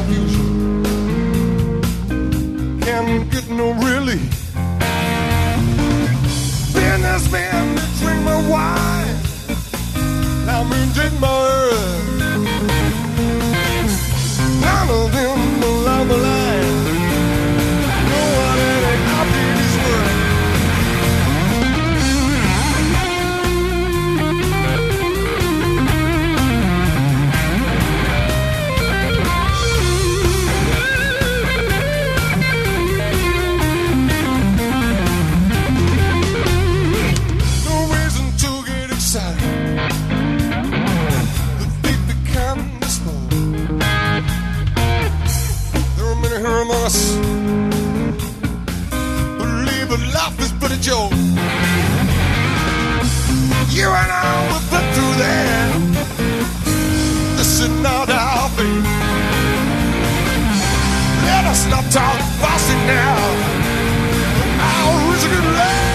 confusion. Can't get no relief. Businessmen that drink my wine, now me drink my earth. None of them along the line. No one any happy in this world. No reason to get excited. The thief become this bold. There are many here among us who believe that life is but a joke. You and I will put through that. This is not our fate. Let us not talk bossing now. Our original land.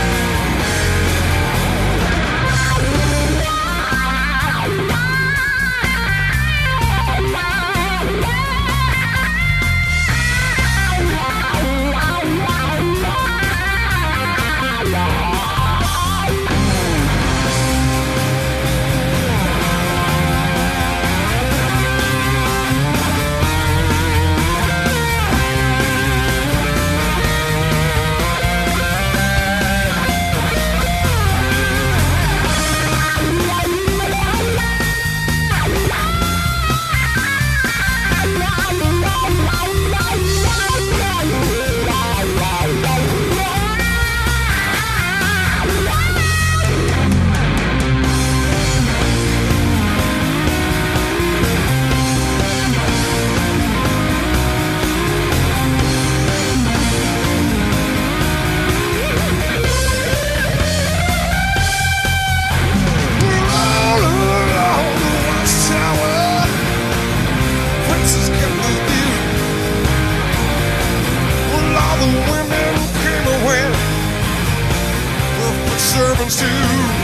Servants too.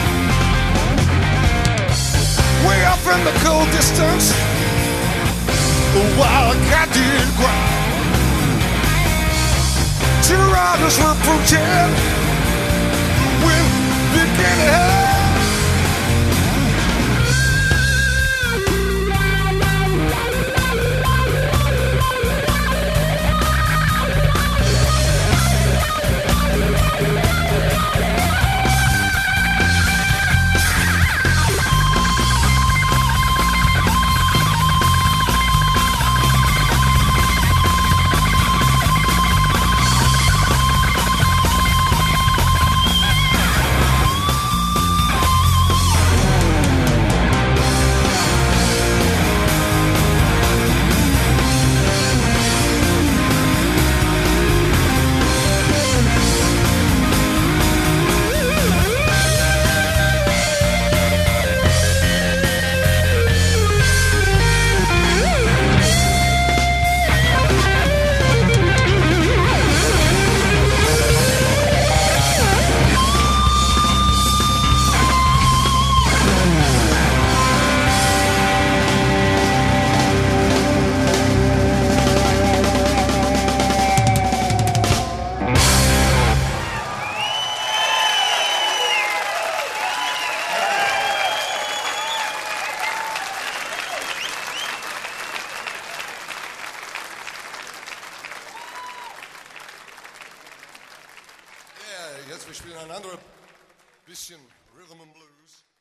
Way off in the cold distance, the wildcat did cry. Two riders were approaching. The wind began to howl. Jetzt wir spielen ein anderes bisschen Rhythm and Blues.